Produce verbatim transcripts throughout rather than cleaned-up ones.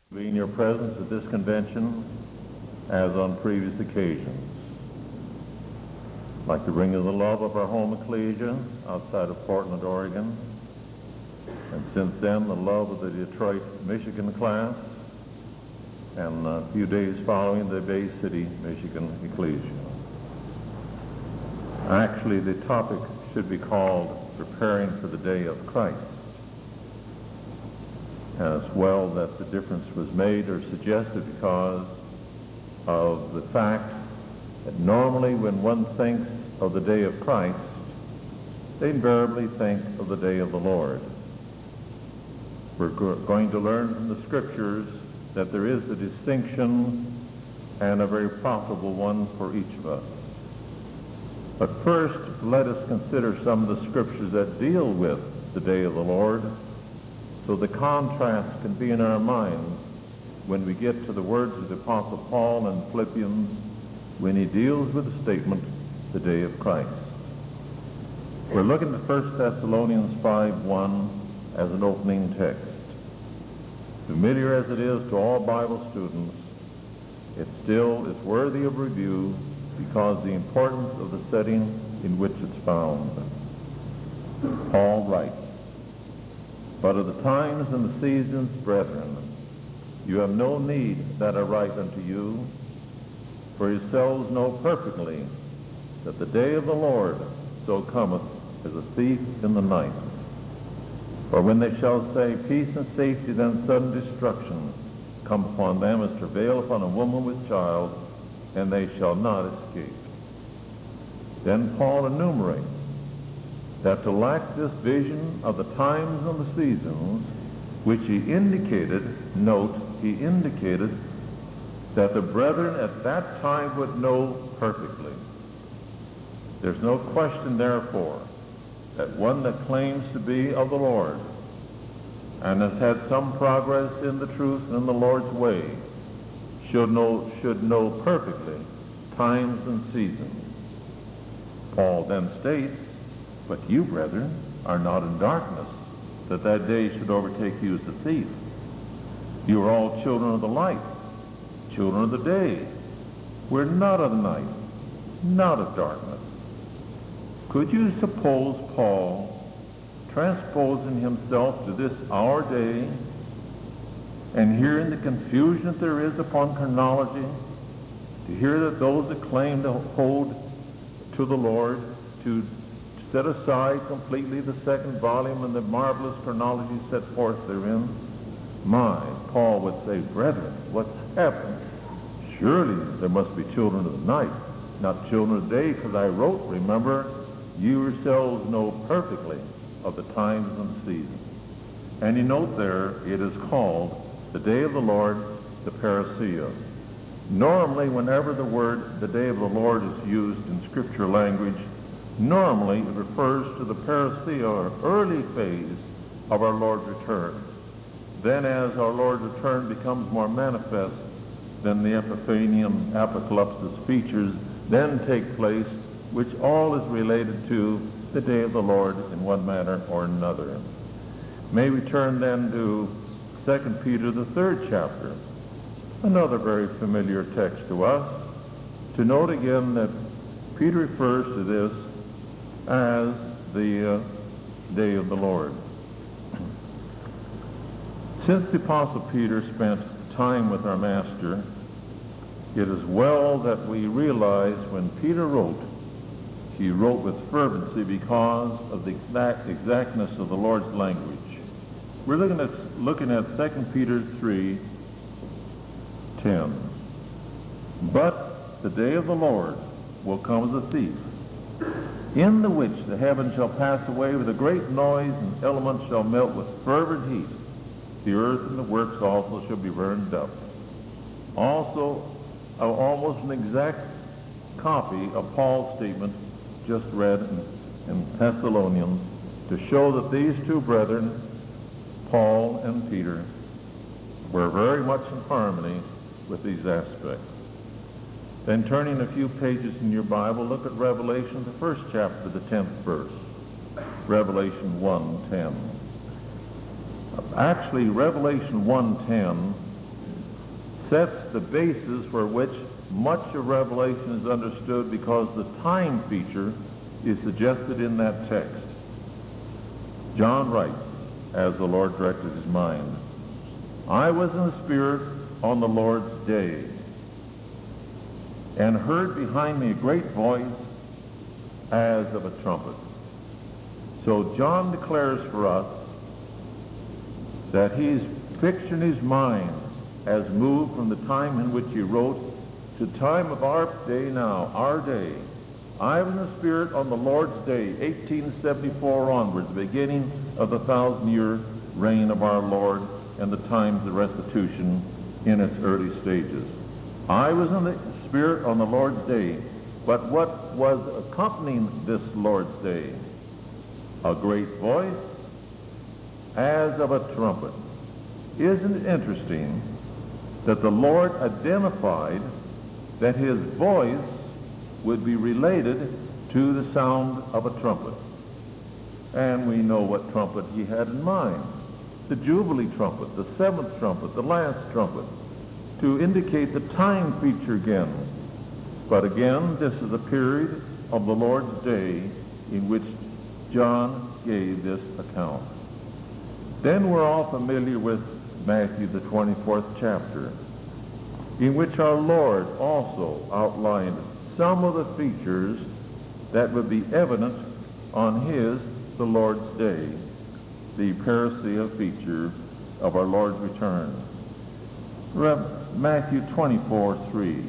Being your presence at this convention as on previous occasions. I'd like to bring you the love of our home ecclesia outside of Portland, Oregon, and since then the love of the Detroit, Michigan class, and a few days following the Bay City, Michigan ecclesia. Actually, the topic should be called Preparing for the Day of Christ. As well that the difference was made or suggested because of the fact that normally when one thinks of the day of Christ, they invariably think of the day of the Lord. We're go- going to learn from the scriptures that there is a distinction and a very profitable one for each of us. But first, let us consider some of the scriptures that deal with the day of the Lord, so the contrast can be in our minds when we get to the words of the Apostle Paul in Philippians when he deals with the statement, the day of Christ. We're looking at First Thessalonians five one as an opening text. Familiar as it is to all Bible students, it still is worthy of review because of the importance of the setting in which it's found. Paul writes, "But of the times and the seasons, brethren, you have no need that I write unto you, for yourselves know perfectly that the day of the Lord so cometh as a thief in the night. For when they shall say peace and safety, then sudden destruction come upon them as travail upon a woman with child, and they shall not escape." Then Paul enumerates that to lack this vision of the times and the seasons, which he indicated, note, he indicated that the brethren at that time would know perfectly. There's no question, therefore, that one that claims to be of the Lord and has had some progress in the truth and in the Lord's way should know, should know perfectly times and seasons. Paul then states, "But you, brethren, are not in darkness, that that day should overtake you as a thief. You are all children of the light, children of the day. We're not of the night, not of darkness." Could you suppose Paul transposing himself to this our day and hearing the confusion that there is upon chronology, to hear that those that claim to hold to the Lord, to set aside completely the second volume and the marvelous chronology set forth therein? My, Paul would say, "Brethren, what's happened? Surely there must be children of the night, not children of the day, because I wrote, remember, you yourselves know perfectly of the times and seasons." And you note there, it is called the day of the Lord, the parousia. Normally, whenever the word the day of the Lord is used in scripture language, normally it refers to the parousia, or early phase of our Lord's return. Then as our Lord's return becomes more manifest, then the Epiphanian apocalypse features then take place, which all is related to the day of the Lord in one manner or another. May we turn then to Second Peter, the third chapter, another very familiar text to us, to note again that Peter refers to this as the uh, day of the Lord. Since the Apostle Peter spent time with our Master, it is well that we realize when Peter wrote, he wrote with fervency because of the exact exactness of the Lord's language. We're looking at looking at Second Peter three ten. "But the day of the Lord will come as a thief, in the which the heavens shall pass away with a great noise, and elements shall melt with fervent heat. The earth and the works also shall be burned up." Also, uh, almost an exact copy of Paul's statement just read in, in Thessalonians, to show that these two brethren, Paul and Peter, were very much in harmony with these aspects. Then turning a few pages in your Bible, look at Revelation, the first chapter, the tenth verse. Revelation one ten. Actually, Revelation one ten sets the basis for which much of Revelation is understood, because the time feature is suggested in that text. John writes, as the Lord directed his mind, "I was in the Spirit on the Lord's day, and heard behind me a great voice as of a trumpet." So John declares for us that he's picturing his mind as moved from the time in which he wrote to the time of our day now, our day. I was in the Spirit on the Lord's day, eighteen seventy-four onwards, the beginning of the thousand-year reign of our Lord and the times of restitution in its early stages. I was in the Spirit on the Lord's day, but what was accompanying this Lord's day? A great voice as of a trumpet. Isn't it interesting that the Lord identified that his voice would be related to the sound of a trumpet? And we know what trumpet he had in mind. The Jubilee trumpet, the seventh trumpet, the last trumpet, to indicate the time feature again. But again, this is a period of the Lord's day in which John gave this account. Then we're all familiar with Matthew, the twenty-fourth chapter, in which our Lord also outlined some of the features that would be evident on his, the Lord's day, the parousia feature of our Lord's return. Matthew twenty-four, three.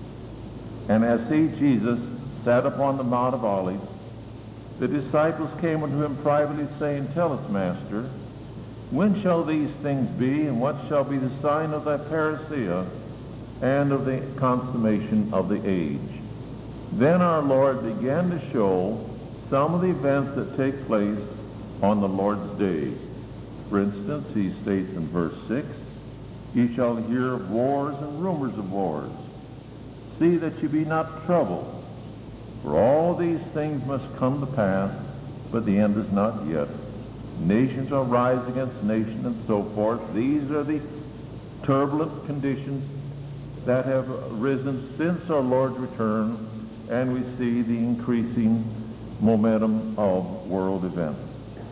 And as he, Jesus, sat upon the Mount of Olives, the disciples came unto him privately, saying, Tell us, Master, when shall these things be, and what shall be the sign of thy parousia and of the consummation of the age? Then our Lord began to show some of the events that take place on the Lord's day. For instance, he states in verse six, Ye shall hear of wars and rumors of wars. See that ye be not troubled, for all these things must come to pass, but the end is not yet. Nation shall rise against nation, and so forth. These are the turbulent conditions that have risen since our Lord's return, and we see the increasing momentum of world events.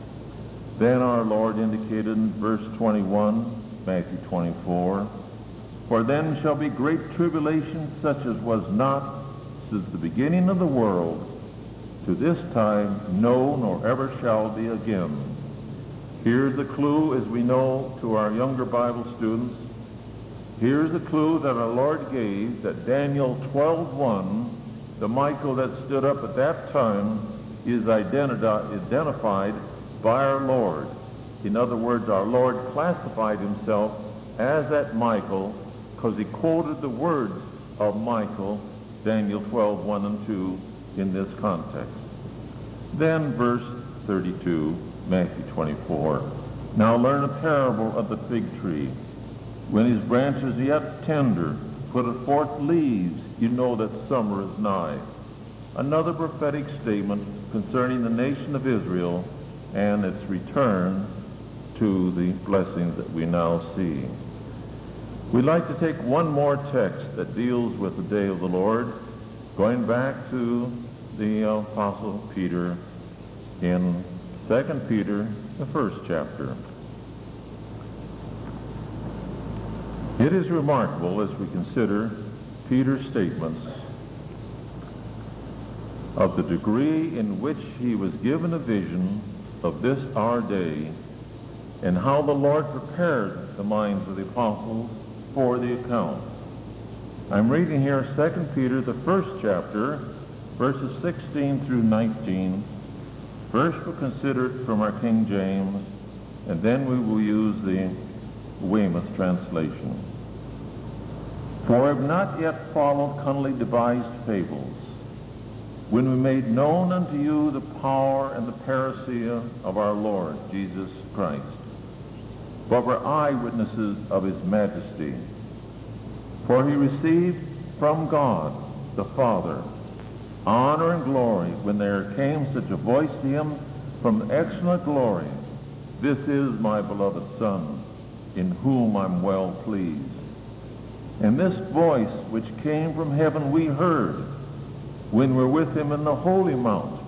Then our Lord indicated in verse twenty-one, Matthew twenty-four, For then shall be great tribulation, such as was not since the beginning of the world, to this time, no, nor ever shall be again. Here's the clue, as we know, to our younger Bible students. Here's the clue that our Lord gave, that Daniel twelve one, the Michael that stood up at that time, is identi- identified by our Lord. In other words, our Lord classified himself as that Michael because he quoted the words of Michael, Daniel twelve one and two, in this context. Then verse thirty-two, Matthew twenty-four. Now learn a parable of the fig tree. When his branch is yet tender, putteth forth leaves, you know that summer is nigh. Another prophetic statement concerning the nation of Israel and its return to the blessings that we now see. We'd like to take one more text that deals with the day of the Lord, going back to the Apostle Peter in Second Peter, the first chapter. It is remarkable as we consider Peter's statements of the degree in which he was given a vision of this our day and how the Lord prepared the minds of the apostles for the account. I'm reading here Second Peter, the first chapter, verses sixteen through nineteen. First we'll consider it from our King James, and then we will use the Weymouth translation. For I have not yet followed cunningly devised fables, when we made known unto you the power and the parousia of our Lord Jesus Christ, but were eyewitnesses of his majesty. For he received from God the Father honor and glory when there came such a voice to him from excellent glory, This is my beloved Son, in whom I'm well pleased. And this voice which came from heaven we heard when we're with him in the holy mount.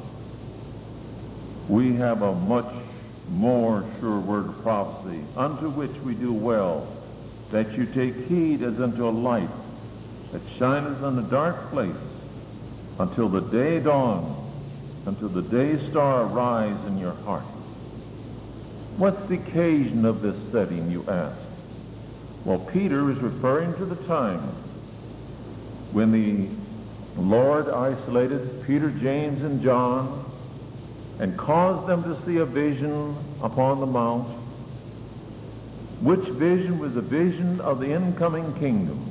We have a much more sure word of prophecy, unto which we do well, that you take heed as unto a light that shineth in a dark place, until the day dawn, until the day star arise in your heart. What's the occasion of this setting, you ask? Well, Peter is referring to the time when the Lord isolated Peter, James, and John and caused them to see a vision upon the mount, which vision was a vision of the incoming kingdom.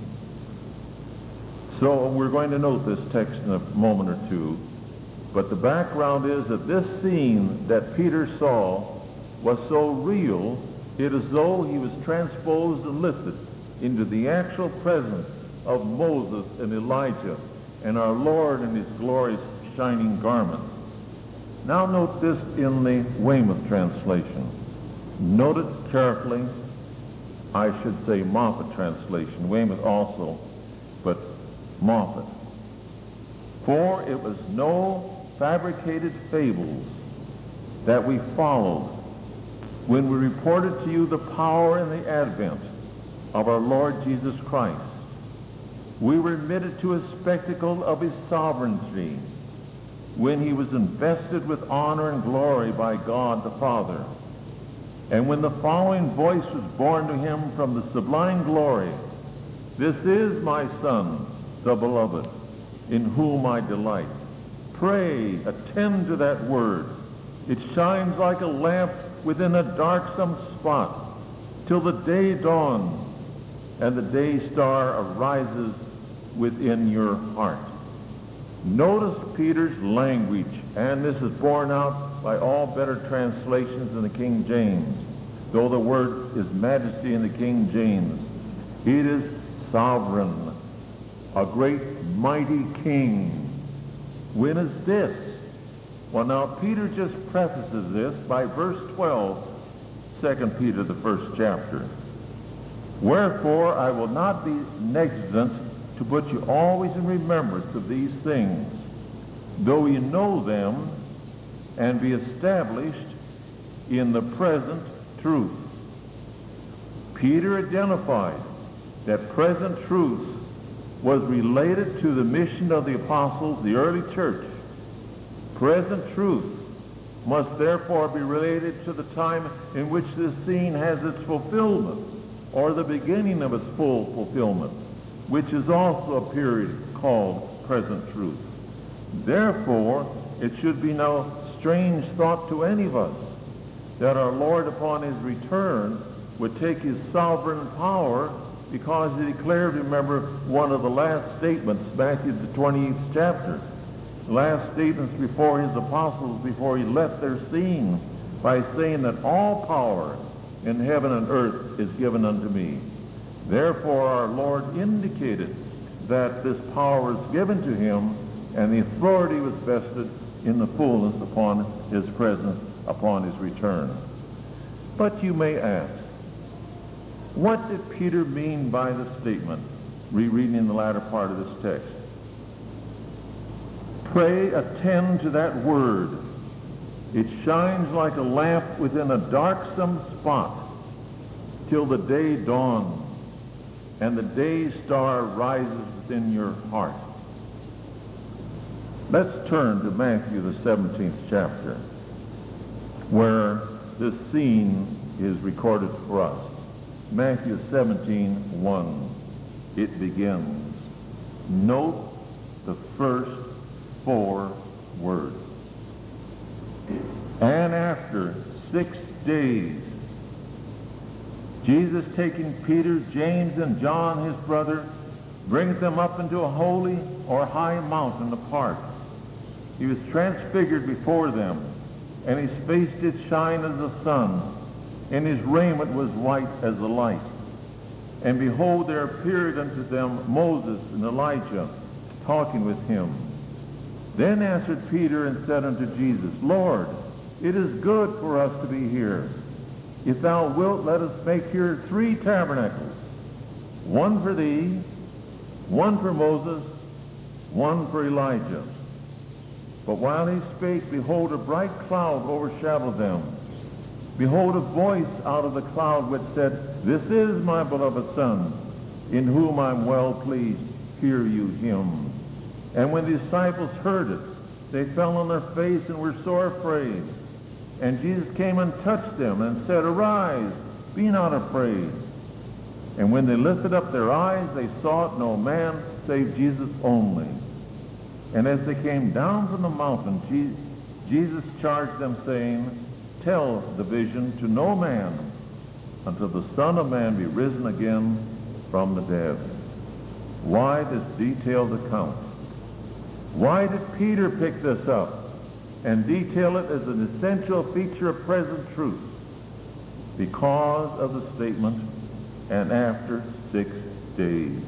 So we're going to note this text in a moment or two, but the background is that this scene that Peter saw was so real, it is as though he was transposed and lifted into the actual presence of Moses and Elijah and our Lord in his glorious shining garments. Now note this in the Weymouth translation. Note it carefully. I should say Moffat translation, Weymouth also, but Moffat. For it was no fabricated fables that we followed when we reported to you the power and the advent of our Lord Jesus Christ. We were admitted to a spectacle of his sovereignty when he was invested with honor and glory by God the Father. And when the following voice was borne to him from the sublime glory, "This is my Son, the beloved, in whom I delight." Pray, attend to that word. It shines like a lamp within a darksome spot, till the day dawns and the day star arises within your heart. Notice Peter's language, and this is borne out by all better translations in the King James, though the word is majesty in the King James. It is sovereign, a great mighty king. When is this? Well, now Peter just prefaces this by verse twelve, Second Peter, the first chapter. Wherefore I will not be negligent to put you always in remembrance of these things, though you know them, and be established in the present truth. Peter identified that present truth was related to the mission of the apostles, the early church. Present truth must therefore be related to the time in which this scene has its fulfillment, or the beginning of its full fulfillment, which is also a period called present truth. Therefore, it should be no strange thought to any of us that our Lord upon his return would take his sovereign power, because he declared, remember, one of the last statements, Matthew the twenty-eighth chapter, the last statements before his apostles, before he left their scene, by saying that all power in heaven and earth is given unto me. Therefore our Lord indicated that this power is given to him, and the authority was vested in the fullness upon his presence, upon his return. But you may ask, what did Peter mean by the statement, rereading in the latter part of this text? Pray, attend to that word. It shines like a lamp within a darksome spot, till the day dawns and the day star rises within your heart. Let's turn to Matthew the seventeenth chapter, where this scene is recorded for us. Matthew seventeen, one. It begins. Note the first four words. And after six days, Jesus, taking Peter, James, and John, his brother, brings them up into a holy or high mountain apart. He was transfigured before them, and his face did shine as the sun, and his raiment was white as the light. And behold, there appeared unto them Moses and Elijah, talking with him. Then answered Peter and said unto Jesus, Lord, it is good for us to be here. If thou wilt, let us make here three tabernacles, one for thee, one for Moses, one for Elijah. But while he spake, behold, a bright cloud overshadowed them. Behold, a voice out of the cloud which said, This is my beloved Son, in whom I am well pleased. Hear you him. And when the disciples heard it, they fell on their face and were sore afraid. And Jesus came and touched them and said, Arise, be not afraid. And when they lifted up their eyes, they saw no man save Jesus only. And as they came down from the mountain, Jesus charged them, saying, Tell the vision to no man until the Son of Man be risen again from the dead. Why this detailed account? Why did Peter pick this up and detail it as an essential feature of present truth? Because of the statement, and after six days.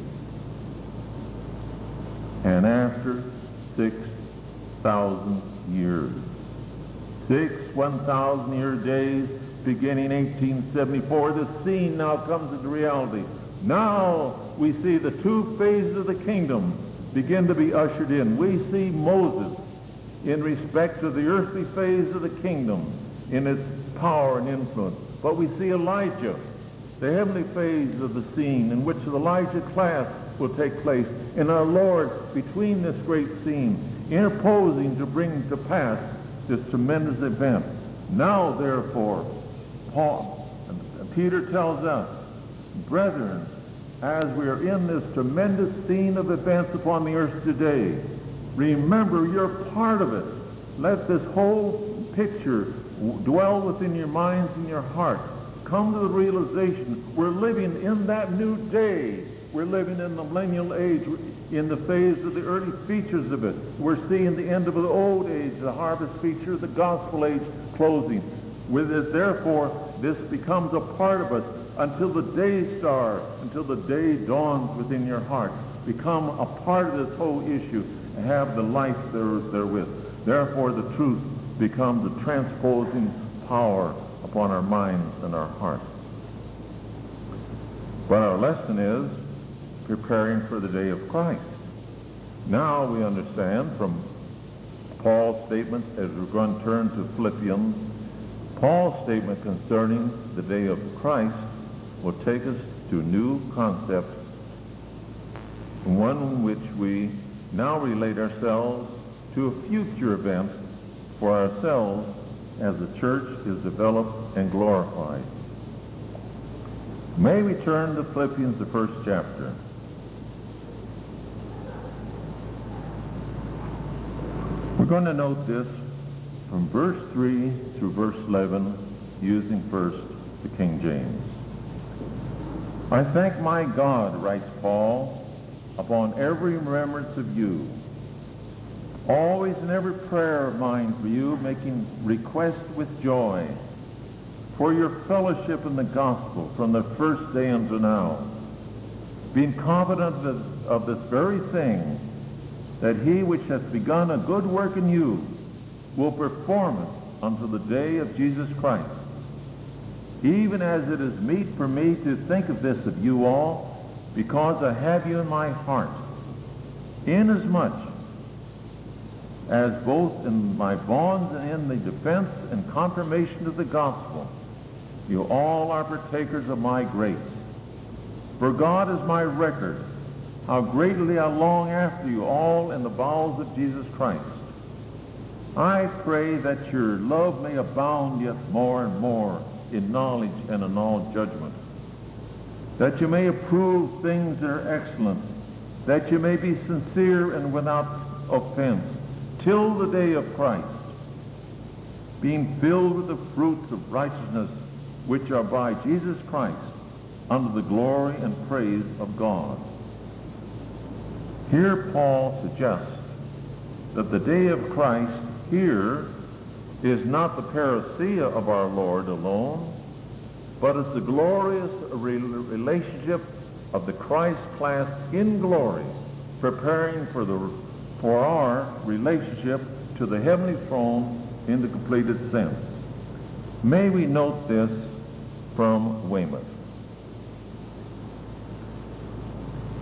And after six thousand years. Six one thousand year days beginning eighteen seventy-four. The scene now comes into reality. Now we see the two phases of the kingdom begin to be ushered in. We see Moses in respect to the earthly phase of the kingdom in its power and influence. But we see Elijah, the heavenly phase of the scene in which the Elijah class will take place. And our Lord, between this great scene, interposing to bring to pass this tremendous event. Now, therefore, Paul, Peter tells us, brethren, as we are in this tremendous scene of events upon the earth today, remember you're part of it. Let this whole picture dwell within your minds and your hearts. Come to the realization we're living in that new day. We're living in the millennial age, in the phase of the early features of it. We're seeing the end of the old age, the harvest feature, the gospel age closing. With it, therefore, this becomes a part of us until the day star, until the day dawns within your heart. Become a part of this whole issue and have the life there, therewith. Therefore, the truth becomes a transposing power upon our minds and our hearts. But our lesson is preparing for the day of Christ. Now we understand from Paul's statement, as we're going to turn to Philippians, Paul's statement concerning the day of Christ will take us to a new concept, one in which we now relate ourselves to a future event for ourselves as the church is developed and glorified. May we turn to Philippians, the first chapter. We're going to note this from verse three through verse eleven, using first the King James. I thank my God, writes Paul, upon every remembrance of you, always in every prayer of mine for you, making request with joy for your fellowship in the gospel from the first day until now, being confident of, of this very thing, that he which hath begun a good work in you will perform it until the day of Jesus Christ. Even as it is meet for me to think of this of you all, because I have you in my heart, inasmuch as both in my bonds and in the defense and confirmation of the gospel, you all are partakers of my grace. For God is my record, how greatly I long after you all in the bowels of Jesus Christ. I pray that your love may abound yet more and more in knowledge and in all judgment, that you may approve things that are excellent, that you may be sincere and without offense, till the day of Christ, being filled with the fruits of righteousness which are by Jesus Christ, unto the glory and praise of God. Here Paul suggests that the day of Christ here is not the parousia of our Lord alone, but it's the glorious re- relationship of the Christ class in glory, preparing for the for our relationship to the heavenly throne in the completed sense. May we note this from Weymouth.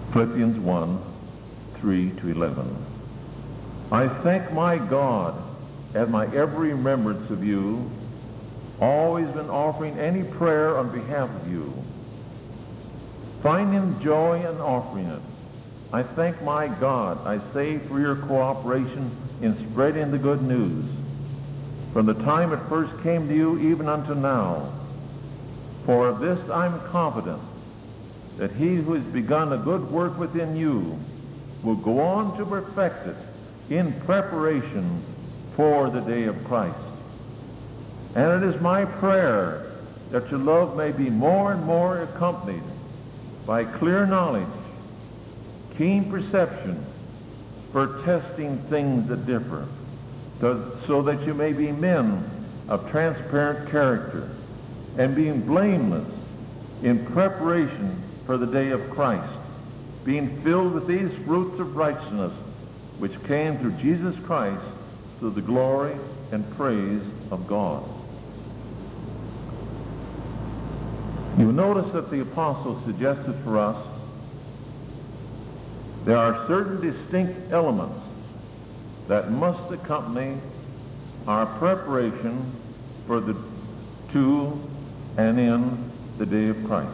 Philippians one, three to eleven. I thank my God at my every remembrance of you, always been offering any prayer on behalf of you, finding joy in offering it. I thank my God, I say, for your cooperation in spreading the good news, from the time it first came to you even unto now. For of this I'm confident, that he who has begun a good work within you will go on to perfect it in preparation for the day of Christ. And it is my prayer that your love may be more and more accompanied by clear knowledge, keen perception for testing things that differ, so that you may be men of transparent character and being blameless in preparation for the day of Christ, being filled with these fruits of righteousness which came through Jesus Christ to the glory and praise of God. You notice that the apostle suggested for us there are certain distinct elements that must accompany our preparation for the to and in the day of Christ.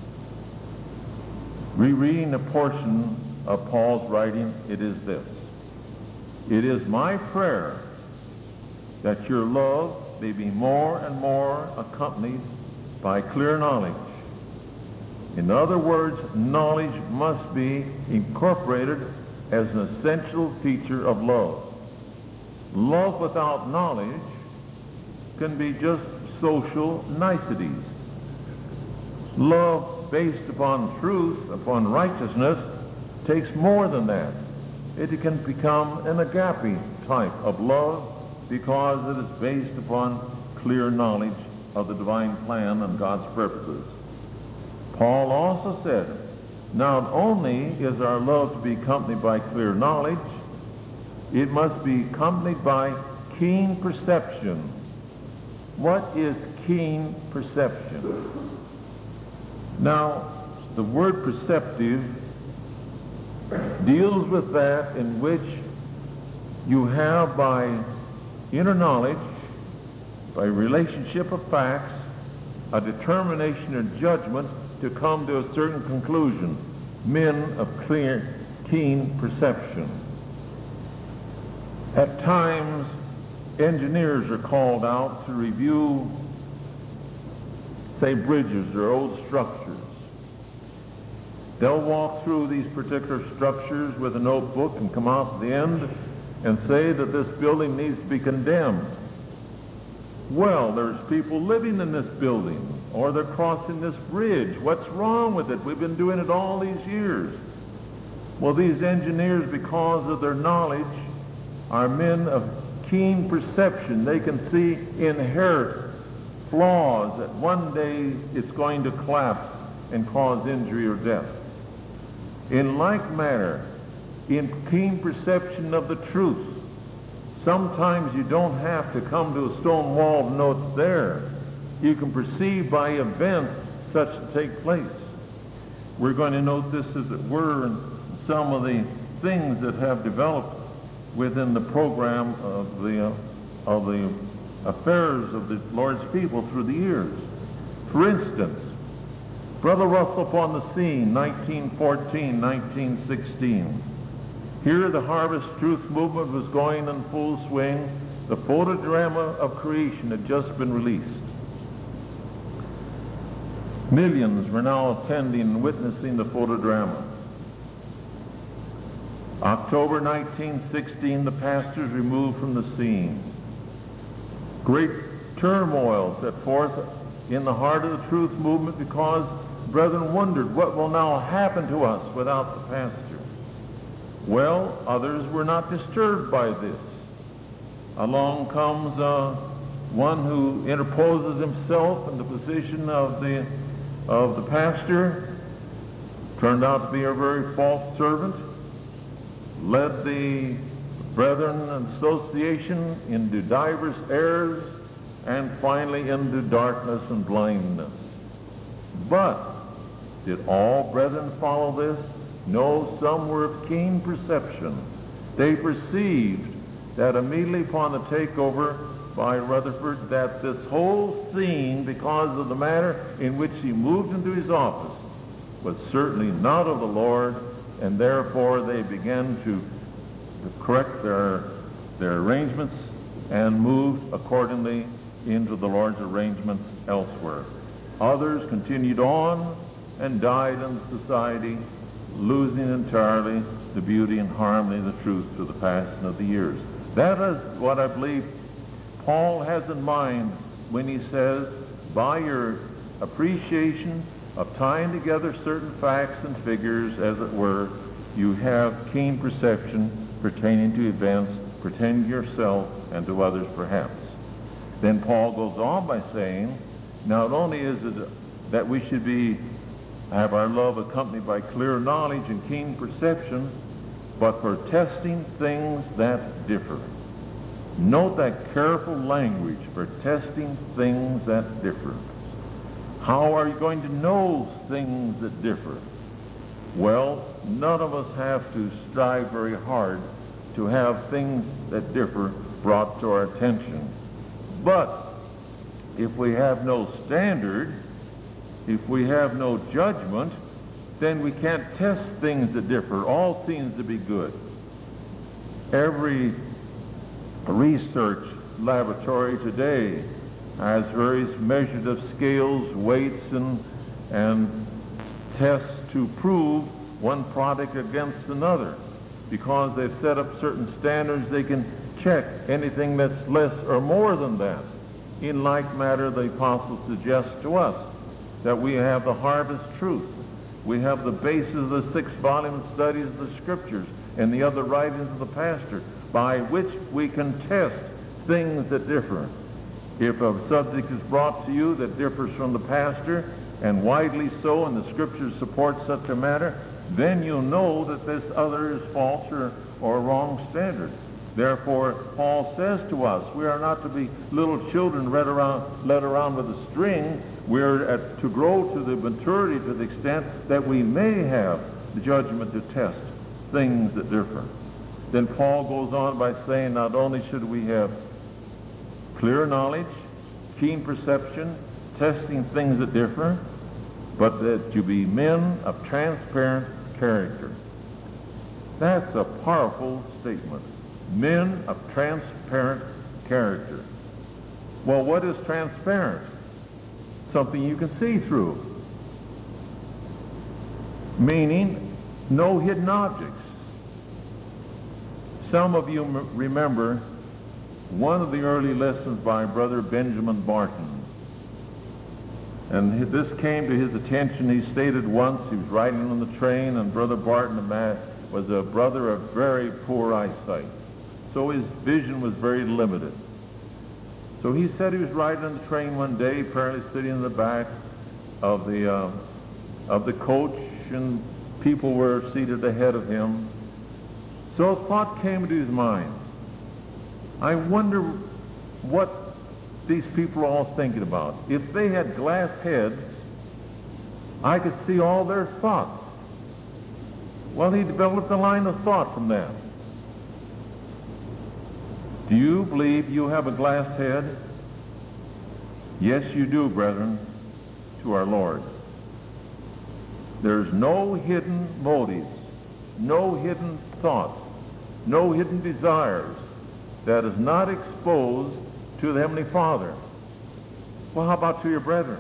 Rereading a portion of Paul's writing, it is this: it is my prayer that your love may be more and more accompanied by clear knowledge. In other words, knowledge must be incorporated as an essential feature of love. Love without knowledge can be just social niceties. Love based upon truth, upon righteousness, takes more than that. It can become an agape type of love because it is based upon clear knowledge of the divine plan and God's purposes. Paul also said, not only is our love to be accompanied by clear knowledge, it must be accompanied by keen perception. What is keen perception? Now, the word perceptive deals with that in which you have by inner knowledge, by relationship of facts, a determination or judgment to come to a certain conclusion. Men of clear, keen perception. At times, engineers are called out to review, say, bridges or old structures. They'll walk through these particular structures with a notebook and come out at the end and say that this building needs to be condemned. Well, there's people living in this building, or they're crossing this bridge. What's wrong with it? We've been doing it all these years. Well, these engineers, because of their knowledge, are men of keen perception. They can see inherent flaws that one day it's going to collapse and cause injury or death. In like manner, in keen perception of the truth, sometimes you don't have to come to a stone wall to know it's there. You can perceive by events such to take place. We're going to note this, as it were, in some of the things that have developed within the program of the, uh, of the affairs of the Lord's people through the years. For instance, Brother Russell upon the scene, nineteen fourteen, nineteen sixteen. Here the Harvest Truth movement was going in full swing. The photodrama of creation had just been released. Millions were now attending and witnessing the photodrama. October nineteen sixteen, the pastors removed from the scene. Great turmoil set forth in the heart of the truth movement because brethren wondered what will now happen to us without the pastor. Well, others were not disturbed by this. Along comes uh, one who interposes himself in the position of the of the pastor, turned out to be a very false servant, led the Brethren Association into divers errors, and finally into darkness and blindness. But did all brethren follow this? No, some were of keen perception. They perceived that immediately upon the takeover by Rutherford, that this whole scene, because of the manner in which he moved into his office, was certainly not of the Lord, and therefore they began to, to correct their, their arrangements and moved accordingly into the Lord's arrangements elsewhere. Others continued on and died in society, losing entirely the beauty and harmony and the truth through the passing of the years. That is what I believe Paul has in mind when he says, by your appreciation of tying together certain facts and figures, as it were, you have keen perception pertaining to events, pertaining to yourself and to others perhaps. Then Paul goes on by saying, not only is it that we should be have our love accompanied by clear knowledge and keen perception, but for testing things that differ. Note that careful language, for testing things that differ. How are you going to know things that differ? Well, none of us have to strive very hard to have things that differ brought to our attention. But if we have no standard, if we have no judgment, then we can't test things that differ. All seems to be good. Every research laboratory today has various measures of scales, weights, and, and tests to prove one product against another. Because they've set up certain standards, they can check anything that's less or more than that. In like manner, the apostle suggests to us that we have the harvest truth. We have the basis of the six volume studies of the scriptures and the other writings of the pastor, by which we can test things that differ. If a subject is brought to you that differs from the pastor, and widely so, and the scriptures support such a matter, then you'll know that this other is false or, or wrong standard. Therefore, Paul says to us, we are not to be little children led around, led around with a string. We're at, to grow to the maturity to the extent that we may have the judgment to test things that differ. Then Paul goes on by saying, not only should we have clear knowledge, keen perception, testing things that differ, but that you be men of transparent character. That's a powerful statement. Men of transparent character. Well, what is transparent? Something you can see through. Meaning, no hidden objects. Some of you m- remember one of the early lessons by Brother Benjamin Barton. And this came to his attention. He stated once, he was riding on the train, and Brother Barton was a brother of very poor eyesight. So his vision was very limited. So he said he was riding on the train one day, apparently sitting in the back of the, uh, of the coach, and people were seated ahead of him. So a thought came into his mind. I wonder what these people are all thinking about. If they had glass heads, I could see all their thoughts. Well, he developed a line of thought from that. Do you believe you have a glass head? Yes, you do, brethren, to our Lord. There's no hidden motives, no hidden thoughts, no hidden desires that is not exposed to the Heavenly Father. Well, how about to your brethren?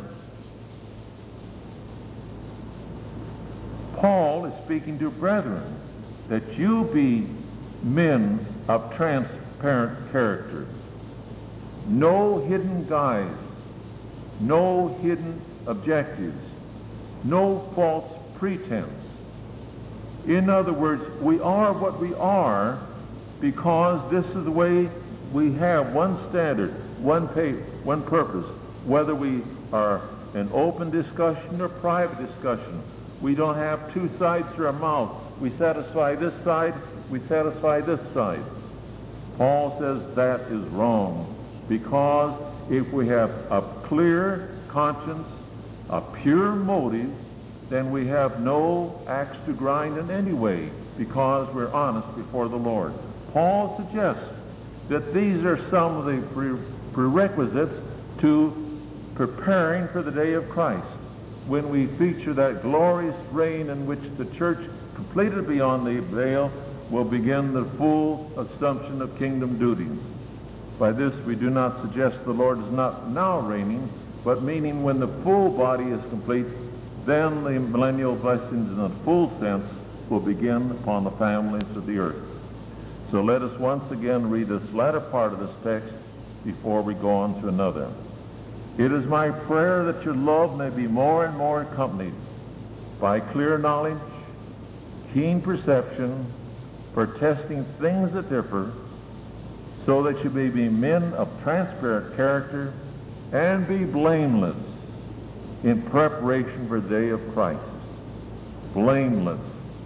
Paul is speaking to brethren, that you be men of transparent character. No hidden guise, no hidden objectives, no false pretense. In other words, we are what we are because this is the way we have one standard, one pay, one purpose, whether we are an open discussion or private discussion. We don't have two sides to our mouth. We satisfy this side, we satisfy this side. Paul says that is wrong, because if we have a clear conscience, a pure motive, then we have no axe to grind in any way, because we're honest before the Lord. Paul suggests that these are some of the pre- prerequisites to preparing for the day of Christ, when we feature that glorious reign in which the church, completed beyond the veil, will begin the full assumption of kingdom duties. By this we do not suggest the Lord is not now reigning, but meaning when the full body is complete, then the millennial blessings in a full sense will begin upon the families of the earth. So let us once again read this latter part of this text before we go on to another. It is my prayer that your love may be more and more accompanied by clear knowledge, keen perception for testing things that differ, so that you may be men of transparent character and be blameless in preparation for the day of Christ. Blameless.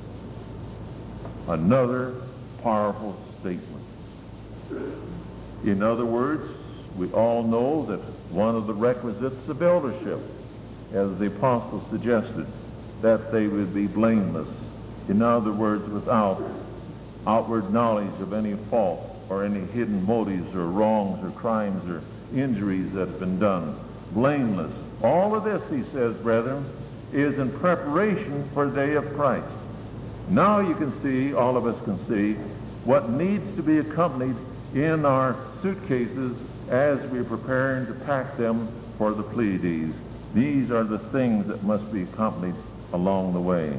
Another powerful statement. In other words, we all know that one of the requisites of eldership, as the apostle suggested, that they would be blameless. In other words, without outward knowledge of any fault or any hidden motives or wrongs or crimes or injuries that have been done. Blameless. All of this, he says, brethren, is in preparation for the day of Christ. Now you can see, all of us can see, what needs to be accompanied in our suitcases as we're preparing to pack them for the Pleiades. These are the things that must be accompanied along the way.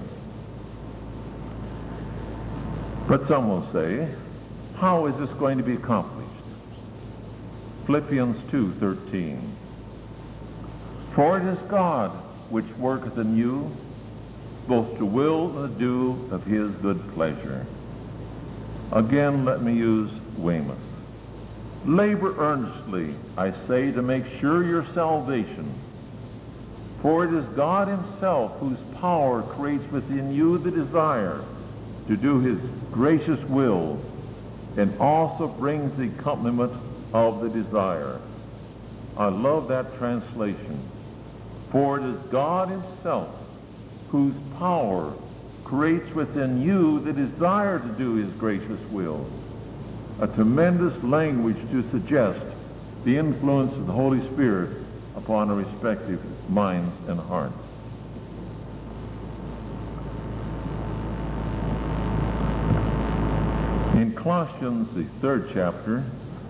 But some will say, how is this going to be accomplished? Philippians two thirteen. For it is God which worketh in you both to will and to do of his good pleasure. Again, let me use Weymouth. Labor earnestly, I say, to make sure your salvation. For it is God himself whose power creates within you the desire to do his gracious will, and also brings the accompaniment of the desire. I love that translation. For it is God himself whose power creates within you the desire to do his gracious will. A tremendous language to suggest the influence of the Holy Spirit upon our respective minds and hearts. In Colossians, the third chapter,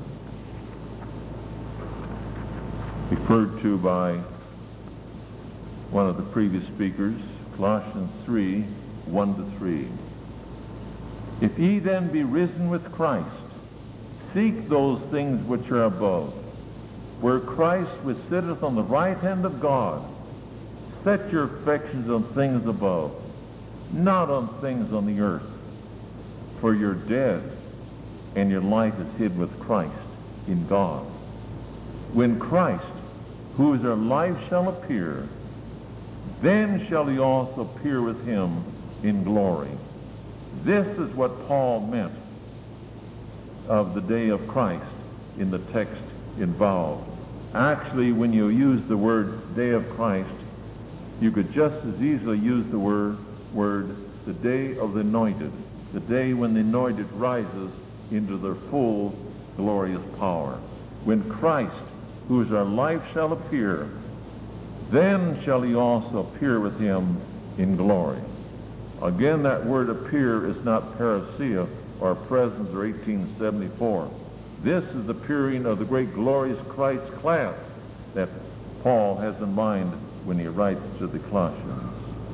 referred to by one of the previous speakers, Colossians three, one to three. If ye then be risen with Christ, seek those things which are above, where Christ which sitteth on the right hand of God. Set your affections on things above, not on things on the earth. For you're dead, and your life is hid with Christ in God. When Christ, who is our life, shall appear, then shall he also appear with him in glory. This is what Paul meant of the day of Christ in the text involved. Actually, when you use the word day of Christ, you could just as easily use the word, word the day of the anointed, the day when the anointed rises into their full glorious power. When Christ, who is our life, shall appear, then shall he also appear with him in glory. Again, that word appear is not parousia or presence or eighteen seventy-four. This is the appearing of the great glorious Christ class that Paul has in mind when he writes to the Colossians.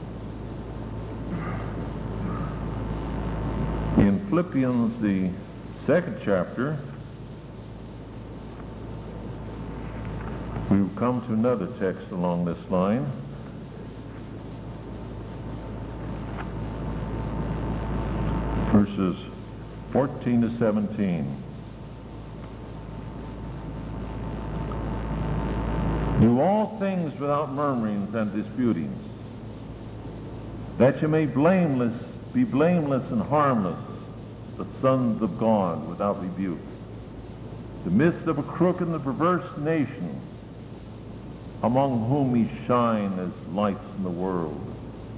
In Philippians, the second chapter, we will come to another text along this line. Verses fourteen to seventeen. Do all things without murmurings and disputings, that you may blameless be blameless and harmless, the sons of God without rebuke, the midst of a crooked and perverse nation, among whom ye shine as lights in the world,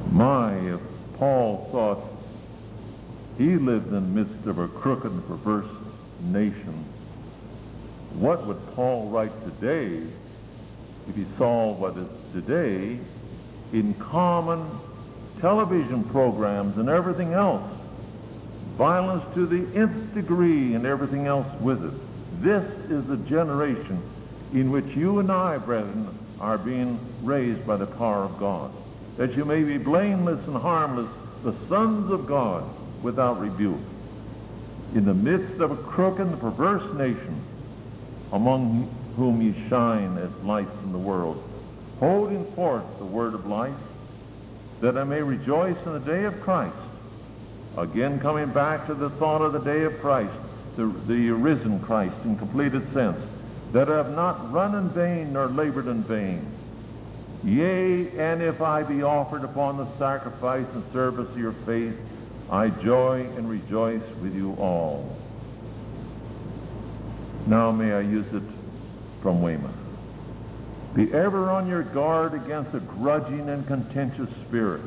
My, if Paul thought he lived in the midst of a crooked and perverse nation, what would Paul write today if he saw what is today in common television programs and everything else? Violence to the nth degree and everything else with it. This is the generation in which you and I, brethren, are being raised by the power of God, that you may be blameless and harmless, the sons of God, without rebuke, in the midst of a crooked and perverse nation, among whom ye shine as lights in the world, holding forth the word of life, that I may rejoice in the day of Christ. Again, coming back to the thought of the day of Christ, the, the risen Christ in completed sense, that I have not run in vain nor labored in vain. Yea, and if I be offered upon the sacrifice and service of your faith, I joy and rejoice with you all. Now may I use it from Weymouth. Be ever on your guard against a grudging and contentious spirit,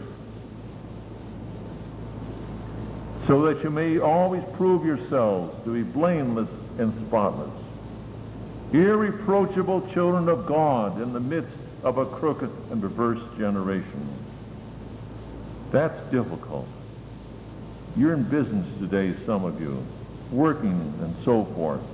so that you may always prove yourselves to be blameless and spotless, irreproachable children of God in the midst of a crooked and perverse generation. That's difficult. You're in business today, some of you, working and so forth.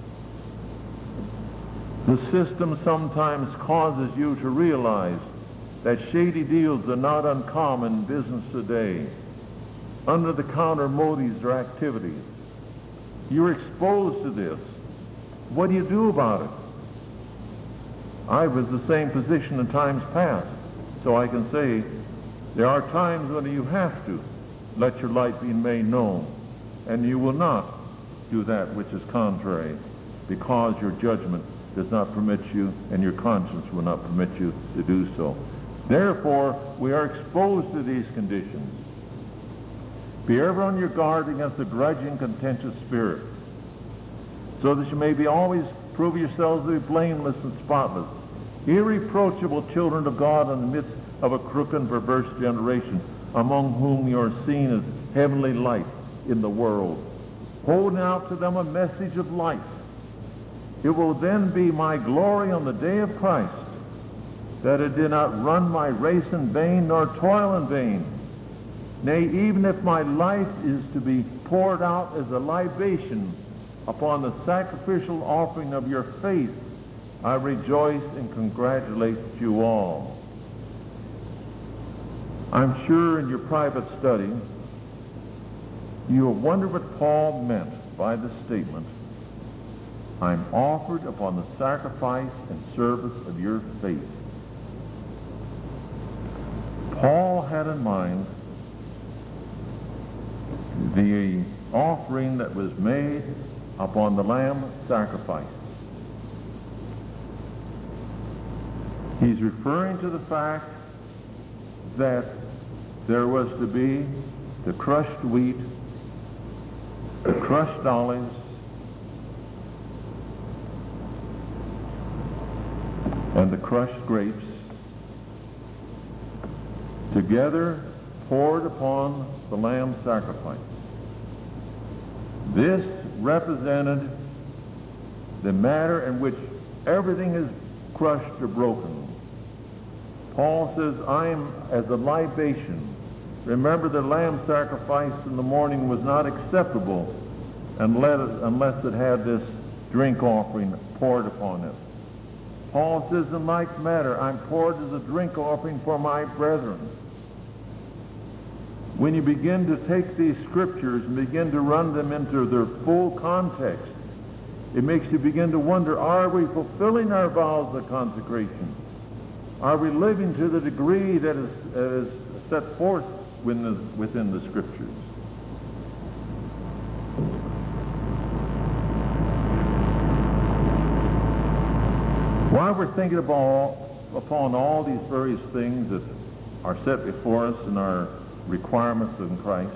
The system sometimes causes you to realize that shady deals are not uncommon in business today, under the counter motives or activities. You're exposed to this. What do you do about it? I was in the same position in times past, so I can say there are times when you have to let your light be made known, and you will not do that which is contrary, because your judgment does not permit you, and your conscience will not permit you to do so. Therefore, we are exposed to these conditions. Be ever on your guard against the grudging, contentious spirit, so that you may be always prove yourselves to be blameless and spotless, irreproachable children of God in the midst of a crooked and perverse generation, among whom you are seen as heavenly lights in the world, holding out to them a message of life. It will then be my glory on the day of Christ that I did not run my race in vain nor toil in vain. Nay, even if my life is to be poured out as a libation upon the sacrificial offering of your faith, I rejoice and congratulate you all. I'm sure in your private study, you will wonder what Paul meant by the statement, I'm offered upon the sacrifice and service of your faith. Paul had in mind the offering that was made upon the lamb sacrifice. He's referring to the fact that there was to be the crushed wheat, the crushed olives, and the crushed grapes, together poured upon the lamb sacrifice. This represented the manner in which everything is crushed or broken. Paul says, I am as a libation. Remember, the lamb sacrifice in the morning was not acceptable unless it, unless it had this drink offering poured upon it. Paul says, in like manner, I'm poured as a drink offering for my brethren. When you begin to take these scriptures and begin to run them into their full context, it makes you begin to wonder, are we fulfilling our vows of consecration? Are we living to the degree that is, uh, is set forth within the, within the scriptures? While we're thinking of all, upon all these various things that are set before us in our requirements in Christ,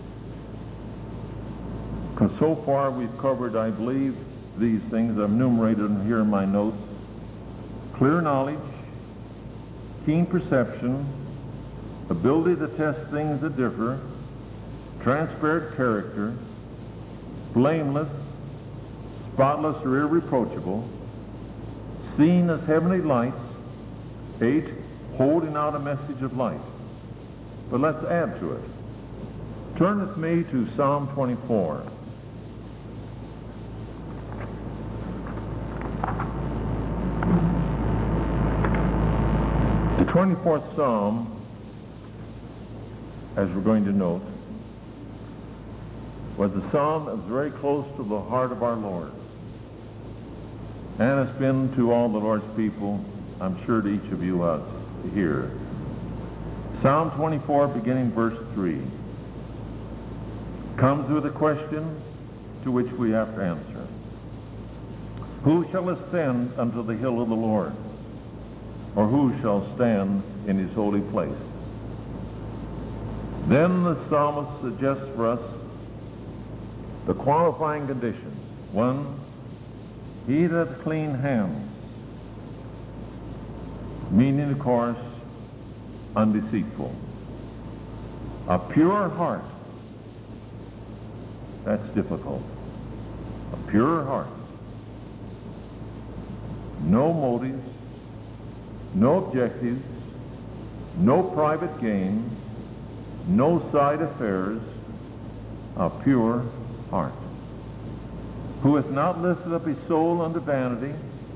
because so far we've covered, I believe, these things I've enumerated here in my notes: clear knowledge, keen perception, ability to test things that differ, transparent character, blameless, spotless or irreproachable, seen as heavenly lights, eight, holding out a message of light. But let's add to it. Turn with me to Psalm twenty-four. The twenty-fourth Psalm, as we're going to note, was a psalm that was very close to the heart of our Lord. And it's been to all the Lord's people, I'm sure to each of you us here. Psalm twenty-four, beginning verse three, comes with a question to which we have to answer. Who shall ascend unto the hill of the Lord? Or who shall stand in his holy place? Then the psalmist suggests for us the qualifying conditions. One, he that hath clean hands, meaning, of course, undeceitful. A pure heart. That's difficult. A pure heart. No motives, no objectives, no private gain, no side affairs, a pure heart. Who hath not lifted up his soul unto vanity,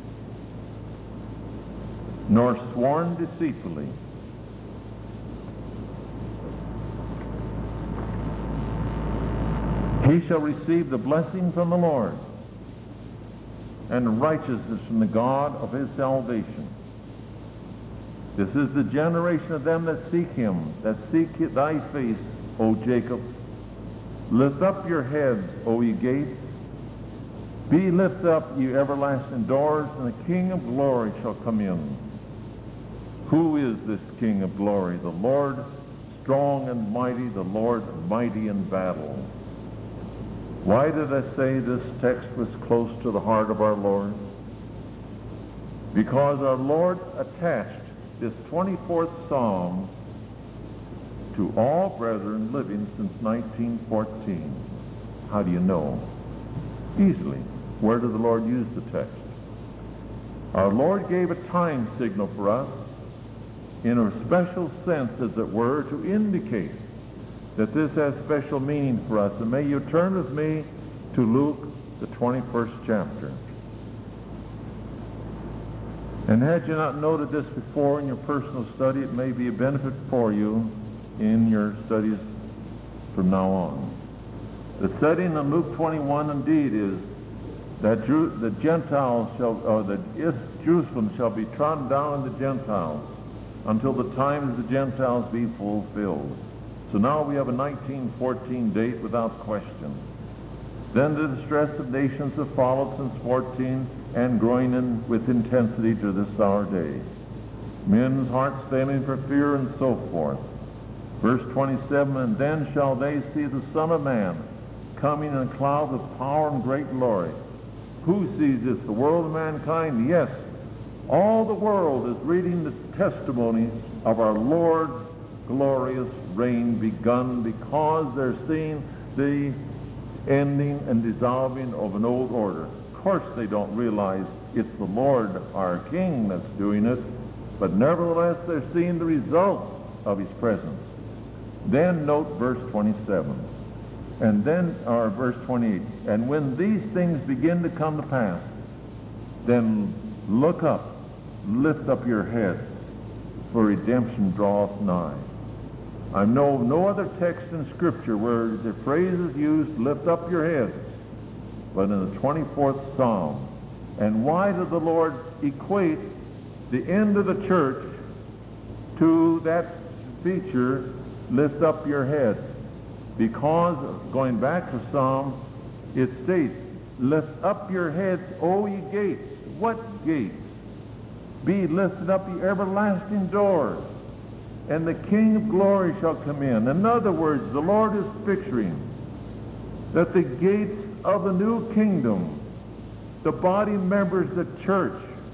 nor sworn deceitfully. He shall receive the blessing from the Lord, and righteousness from the God of his salvation. This is the generation of them that seek him, that seek thy face, O Jacob. Lift up your heads, O ye gates. Be lift up, ye everlasting doors, and the King of glory shall come in. Who is this King of glory? The Lord strong and mighty, the Lord mighty in battle. Why did I say this text was close to the heart of our Lord? Because our Lord attached this twenty-fourth Psalm to all brethren living since nineteen fourteen. How do you know? Easily. Where did the Lord use the text? Our Lord gave a time signal for us in a special sense, as it were, to indicate that this has special meaning for us. And may you turn with me to Luke, the twenty-first chapter. And had you not noted this before in your personal study, it may be a benefit for you in your studies from now on. The setting in Luke twenty-one indeed is that Jew, the Gentiles shall, or that Jerusalem shall be trodden down in the Gentiles until the times of the Gentiles be fulfilled. So now we have a nineteen fourteen date without question. Then the distress of nations have followed since fourteen, and growing in with intensity to this our day. Men's hearts failing for fear and so forth. Verse twenty-seven, and then shall they see the Son of Man coming in clouds of power and great glory. Who sees this? The world of mankind? Yes. All the world is reading the testimony of our Lord's glorious reign begun, because they're seeing the ending and dissolving of an old order. Of course they don't realize it's the Lord our King that's doing it, but nevertheless they're seeing the results of his presence. Then note verse twenty-seven, and then, or verse twenty-eight, and when these things begin to come to pass, then look up, lift up your heads, for redemption draweth nigh. I know no other text in Scripture where the phrase is used, lift up your heads, but in the twenty-fourth Psalm. And why did the Lord equate the end of the church to that feature, lift up your heads? Because, going back to Psalm, it states, lift up your heads, O ye gates. What gates? Be lifted up, ye everlasting doors, and the King of glory shall come in. In other words, the Lord is picturing that the gates of the new kingdom, the body members, the church,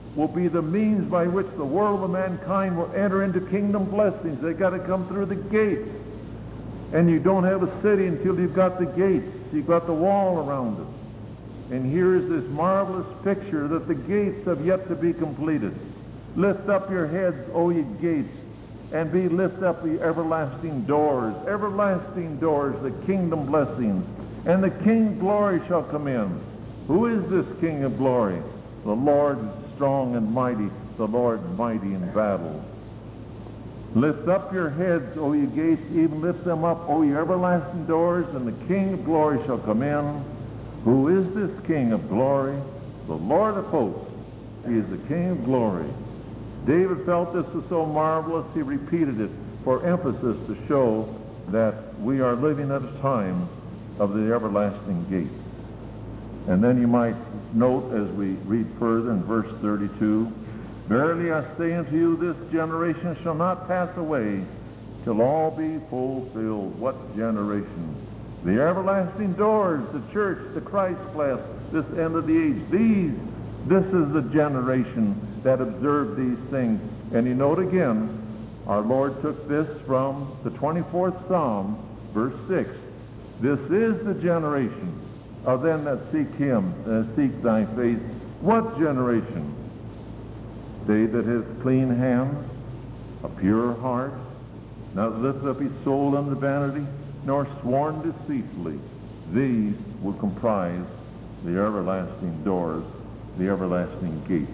will be the means by which the world of mankind will enter into kingdom blessings. They got to come through the gates. And you don't have a city until you've got the gates. You've got the wall around it. And here's this marvelous picture that the gates have yet to be completed. Lift up your heads, O ye gates, and be lift up the everlasting doors. Everlasting doors, the kingdom blessings. And the King of glory shall come in. Who is this King of glory? The Lord strong and mighty, the Lord mighty in battle. Lift up your heads, O ye gates, even lift them up, O ye everlasting doors, and the King of glory shall come in. Who is this King of glory? The Lord of hosts. He is the King of glory. David felt this was so marvelous, he repeated it for emphasis to show that we are living at a time of the everlasting gates. And then you might note as we read further in verse thirty-two, verily I say unto you, this generation shall not pass away till all be fulfilled. What generation? The everlasting doors, the church, the Christ class, this end of the age. These, this is the generation that observed these things. And you note again, our Lord took this from the twenty-fourth Psalm, verse six. This is the generation of them that seek him, that seek thy face. What generation? They that have clean hands, a pure heart, not lifted up his soul unto vanity, nor sworn deceitfully. These will comprise the everlasting doors, the everlasting gates.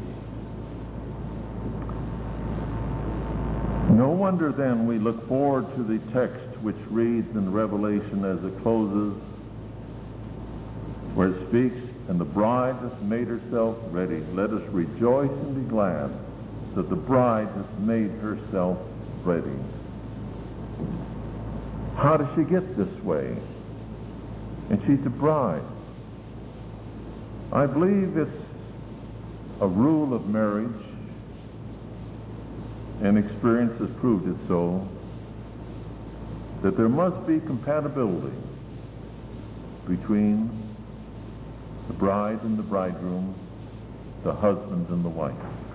No wonder then we look forward to the text which reads in Revelation as it closes, where it speaks, and the bride hath made herself ready. Let us rejoice and be glad that the bride hath made herself ready. How does she get this way? And she's the bride. I believe it's a rule of marriage, and experience has proved it so, that there must be compatibility between the bride and the bridegroom, the husband and the wife.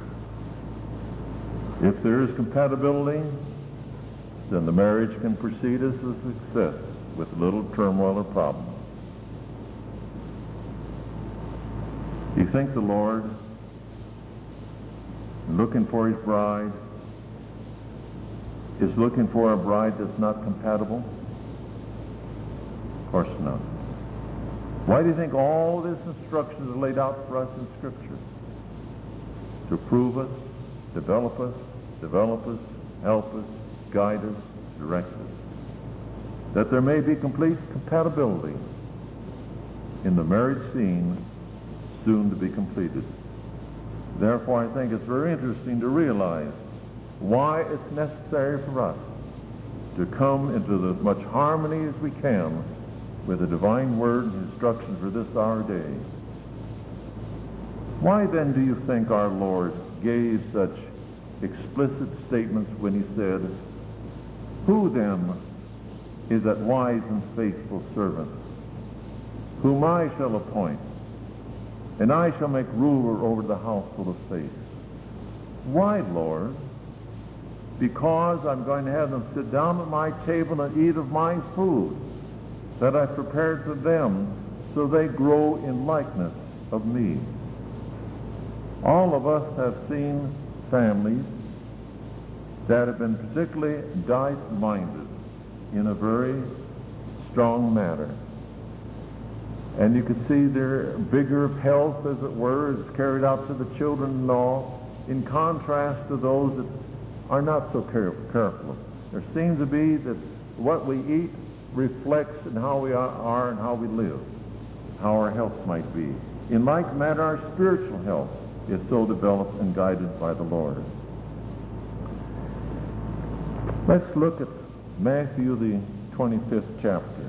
If there is compatibility, then the marriage can proceed as a success with little turmoil or problem. Do you think the Lord, looking for his bride, is looking for a bride that's not compatible? Of course not. Why do you think all this instruction is laid out for us in Scripture? To prove us, develop us, develop us, help us, guide us, direct us. That there may be complete compatibility in the marriage scene soon to be completed. Therefore, I think it's very interesting to realize why it's necessary for us to come into as much harmony as we can with the divine word and instruction for this our day. Why then do you think our Lord gave such explicit statements when he said, who then is that wise and faithful servant whom I shall appoint, and I shall make ruler over the household of faith? Why, Lord? Because I'm going to have them sit down at my table and eat of my food that I've prepared for them, so they grow in likeness of me. All of us have seen families that have been particularly diet-minded in a very strong manner. And you can see their vigor of health, as it were, is carried out to the children-in-law, in contrast to those that are not so care careful. There seems to be that what we eat reflects in how we are and how we live, how our health might be. In like manner, our spiritual health is so developed and guided by the Lord. Let's look at Matthew, the twenty-fifth chapter.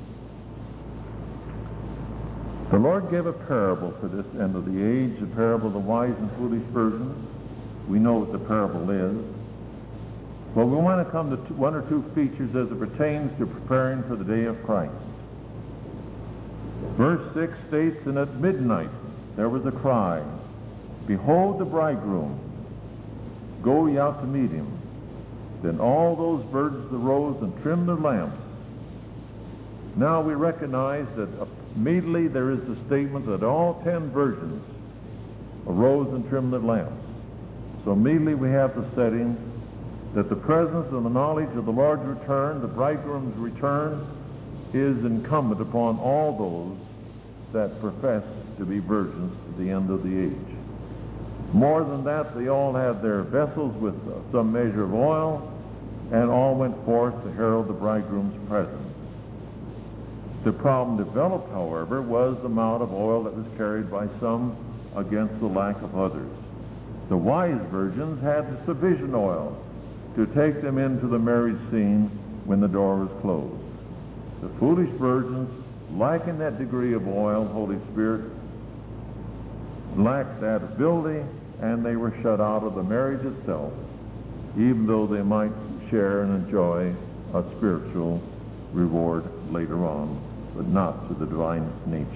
The Lord gave a parable for this end of the age, the parable of the wise and foolish virgins. We know what the parable is. But we want to come to two, one or two features as it pertains to preparing for the day of Christ. Verse six states, and at midnight there was a cry, Behold the bridegroom, go ye out to meet him. Then all those virgins arose and trimmed their lamps. Now we recognize that immediately there is the statement that all ten virgins arose and trimmed their lamps. So immediately we have the setting that the presence and the knowledge of the Lord's return, the bridegroom's return, is incumbent upon all those that profess to be virgins to the end of the age. More than that, they all had their vessels with uh, some measure of oil, and all went forth to herald the bridegroom's presence. The problem developed, however, was the amount of oil that was carried by some against the lack of others. The wise virgins had sufficient oil to take them into the marriage scene when the door was closed. The foolish virgins, lacking that degree of oil, Holy Spirit, lacked that ability, and they were shut out of the marriage itself, even though they might share and enjoy a spiritual reward later on, but not to the divine nature.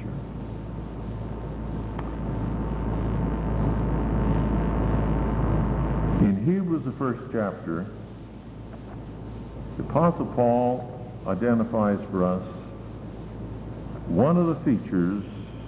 In Hebrews, the first chapter, the Apostle Paul identifies for us one of the features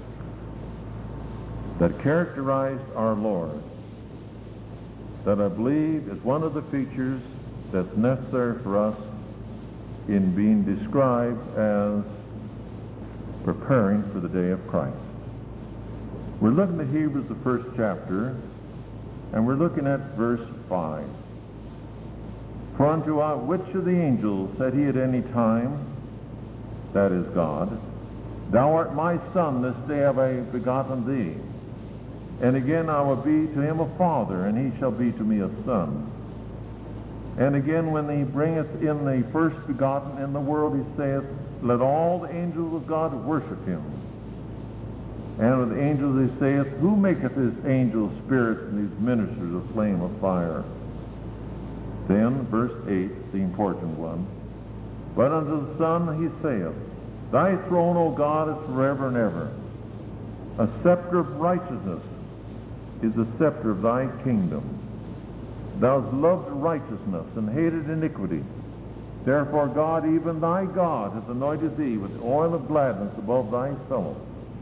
that characterized our Lord, that I believe is one of the features that's necessary for us in being described as preparing for the day of Christ. We're looking at Hebrews, the first chapter, and we're looking at verse five. For unto which of the angels said he at any time, that is God, Thou art my son, this day have I begotten thee. And again I will be to him a father, and he shall be to me a son. And again, when he bringeth in the first begotten in the world, he saith, Let all the angels of God worship him. And with the angels he saith, Who maketh his angels spirits and his ministers a flame of fire? Then, verse eight, the important one, But unto the Son he saith, Thy throne, O God, is forever and ever. A scepter of righteousness is the scepter of thy kingdom. Thou hast loved righteousness and hated iniquity. Therefore God, even thy God, hath anointed thee with the oil of gladness above thy fellows.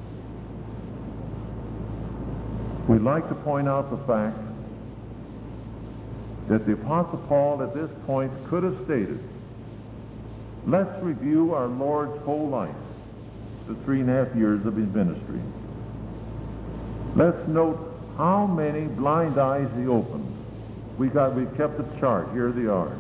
We'd like to point out the fact that the Apostle Paul at this point could have stated, let's review our Lord's whole life, the three and a half years of his ministry. Let's note how many blind eyes he opened. We got, we kept a chart. Here they are.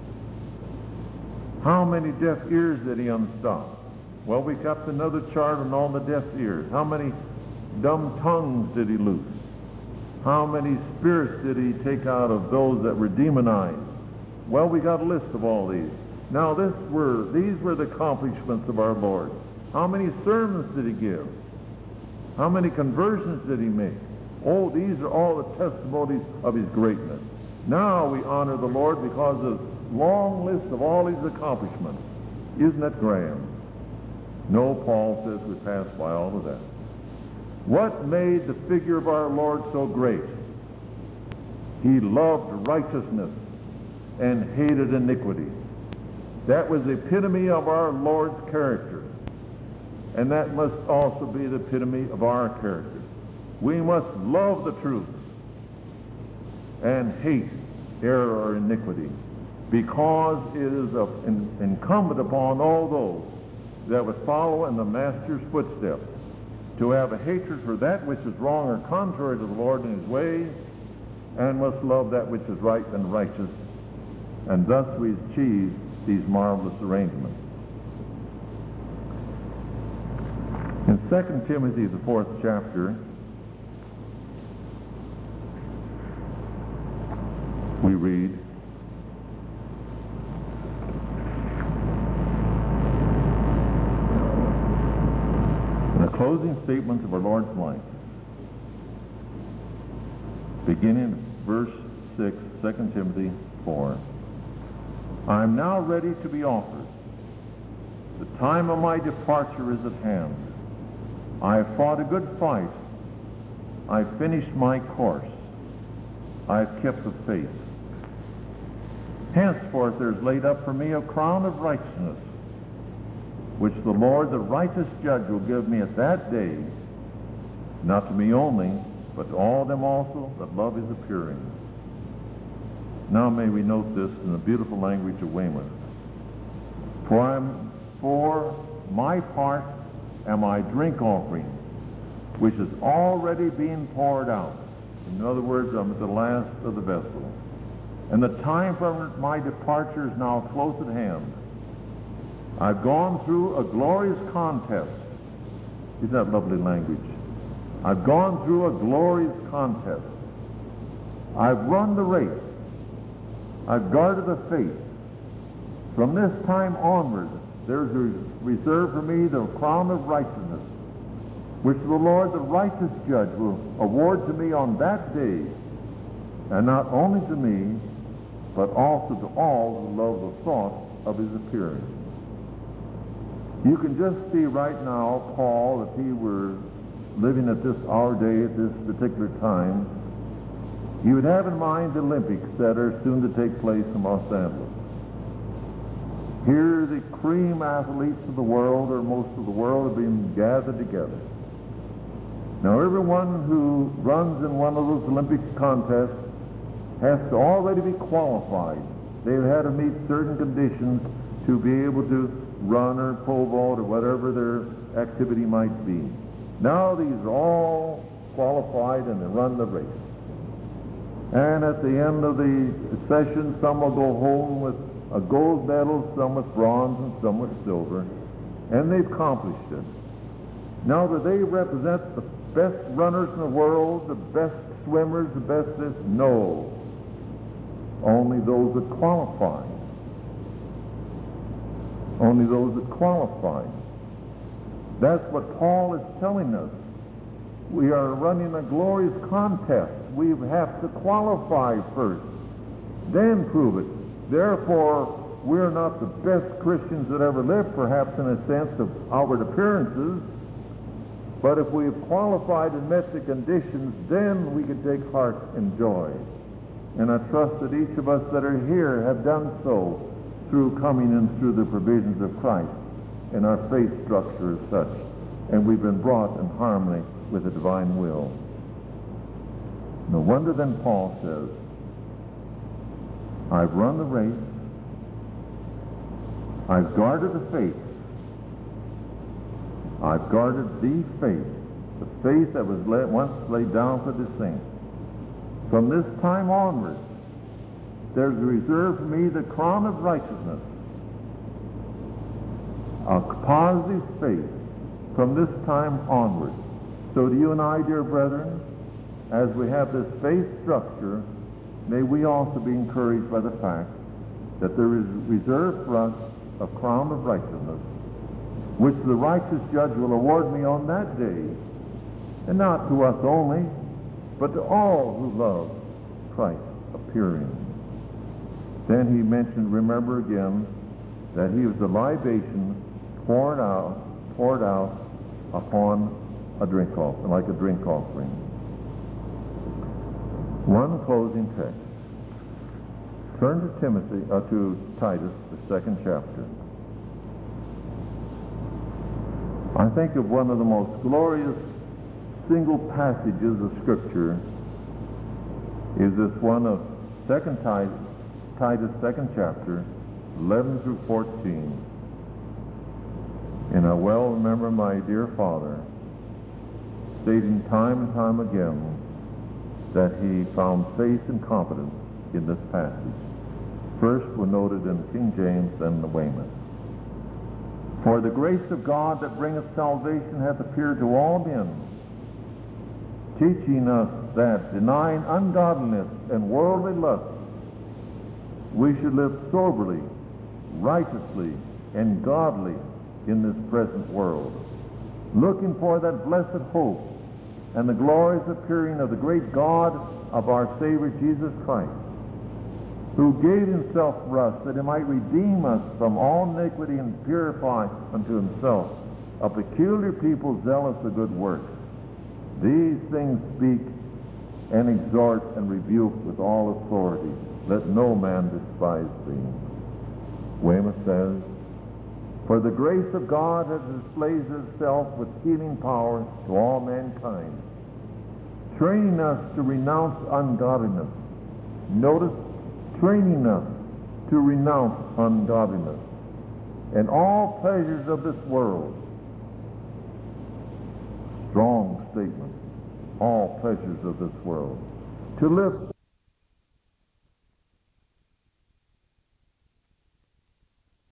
How many deaf ears did he unstop? Well, we kept another chart on all the deaf ears. How many dumb tongues did he loose? How many spirits did he take out of those that were demonized? Well, we got a list of all these. Now, this were these were the accomplishments of our Lord. How many sermons did he give? How many conversions did he make? Oh, these are all the testimonies of his greatness. Now we honor the Lord because of the long list of all his accomplishments. Isn't that grand? No, Paul says we pass by all of that. What made the figure of our Lord so great? He loved righteousness and hated iniquity. That was the epitome of our Lord's character. And that must also be the epitome of our character. We must love the truth and hate error or iniquity, because it is a, in, incumbent upon all those that would follow in the Master's footsteps to have a hatred for that which is wrong or contrary to the Lord and his ways, and must love that which is right and righteous. And thus we achieve these marvelous arrangements. In Second Timothy, the fourth chapter, we read, in the closing statements of our Lord's life, beginning verse six, Second Timothy four, I am now ready to be offered. The time of my departure is at hand. I have fought a good fight. I've finished my course. I've kept the faith. Henceforth there's laid up for me a crown of righteousness, which the Lord, the righteous judge, will give me at that day, not to me only, but to all them also that love his appearing. Now may we note this in the beautiful language of Weymouth. For I'm for my part and my drink offering, which is already being poured out. In other words, I'm at the last of the vessel. And the time for my departure is now close at hand. I've gone through a glorious contest. Isn't that lovely language? I've gone through a glorious contest. I've run the race. I've guarded the faith. From this time onward, there's reserved for me the crown of righteousness, which the Lord, the righteous judge, will award to me on that day, and not only to me, but also to all who love the thought of his appearing. You can just see right now, Paul, if he were living at this our day, at this particular time, he would have in mind the Olympics that are soon to take place in Los Angeles. Here the cream athletes of the world, or most of the world, are being gathered together. Now everyone who runs in one of those Olympic contests has to already be qualified. They've had to meet certain conditions to be able to run or pole vault or whatever their activity might be. Now these are all qualified and they run the race. And at the end of the session, some will go home with a gold medal, some with bronze, and some with silver. And they've accomplished it. Now that they represent the best runners in the world, the best swimmers, the best this, no. Only those that qualify. Only those that qualify. That's what Paul is telling us. We are running a glorious contest. We have to qualify first, then prove it. Therefore, we're not the best Christians that ever lived, perhaps in a sense of outward appearances, but if we have qualified and met the conditions, then we can take heart and joy. And I trust that each of us that are here have done so through coming in through the provisions of Christ, and our faith structure is such, and we've been brought in harmony with the divine will. No wonder then Paul says, I've run the race, I've guarded the faith, I've guarded the faith, the faith that was laid, once laid down for the saints. From this time onward, there's reserved for me the crown of righteousness, a positive faith from this time onward. So to you and I, dear brethren, as we have this faith structure, may we also be encouraged by the fact that there is reserved for us a crown of righteousness, which the righteous judge will award me on that day, and not to us only, but to all who love Christ appearing. Then he mentioned, remember again, that he was a libation poured out, poured out upon a drink offering, like a drink offering. One closing text. Turn to Timothy, uh, to Titus, the second chapter. I think of one of the most glorious single passages of Scripture is this one of Second Titus, Titus, second chapter, eleven through fourteen. And I well remember my dear father stating time and time again that he found faith and confidence in this passage. First were noted in King James, then the Weymouth. For the grace of God that bringeth salvation hath appeared to all men, teaching us that, denying ungodliness and worldly lust, we should live soberly, righteously, and godly in this present world, looking for that blessed hope and the glorious appearing of the great God of our Savior Jesus Christ, who gave himself for us that he might redeem us from all iniquity and purify unto himself a peculiar people zealous of good works. These things speak and exhort and rebuke with all authority. Let no man despise thee. Weymouth says, for the grace of God has displays itself with healing power to all mankind, training us to renounce ungodliness. Notice, training us to renounce ungodliness and all pleasures of this world. Strong statement. All pleasures of this world. To live